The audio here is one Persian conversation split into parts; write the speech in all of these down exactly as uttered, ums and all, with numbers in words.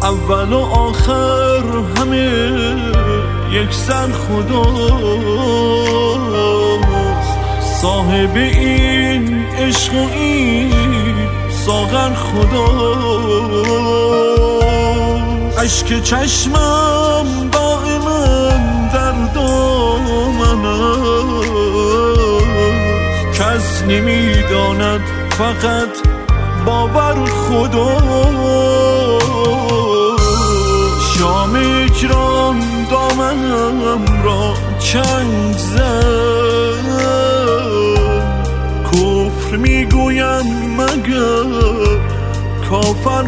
اول و آخر همه یک سر خداست، صاحب این عشق و این ساغر خداست. اشک چشمم دائما در دامن است، کس نمیداند فقط باور خداست. شام اجرام دامنم را چنگ زد، کفر میگویم مگر کافر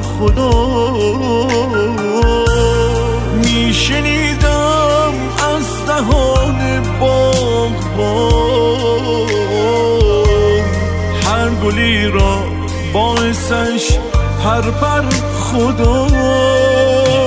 خداست. میشنیدم از دهان باغبان هر گلی را باعثش پر پر خداست.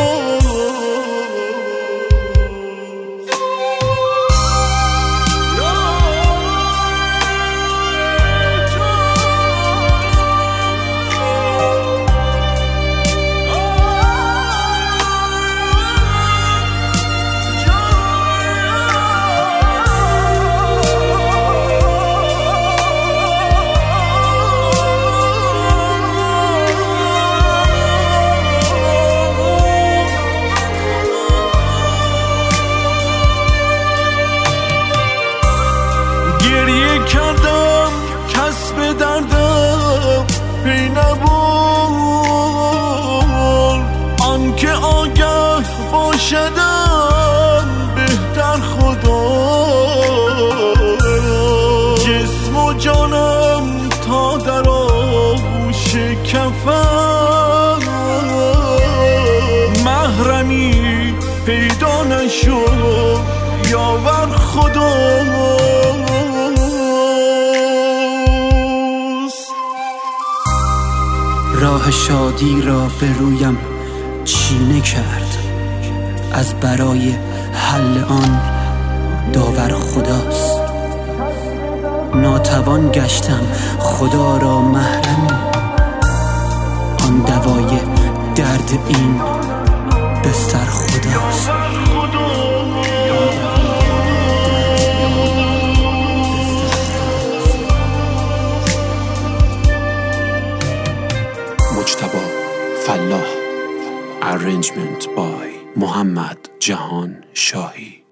گریه کردم کس به دردم پی نبرد، آن که آگه باشدم بهتر خداست. جسم و جانم تا در آغوش کفن، محرمی پیدا نشد یاور خداست. راه شادی را به رویم چینه کرد، از برای حل آن داور خداست. ناتوان گشتم خدا را محرمی، آن دوای درد این بستر خداست. مجتبی فلاح. Arrangement by محمد جهان شاهی.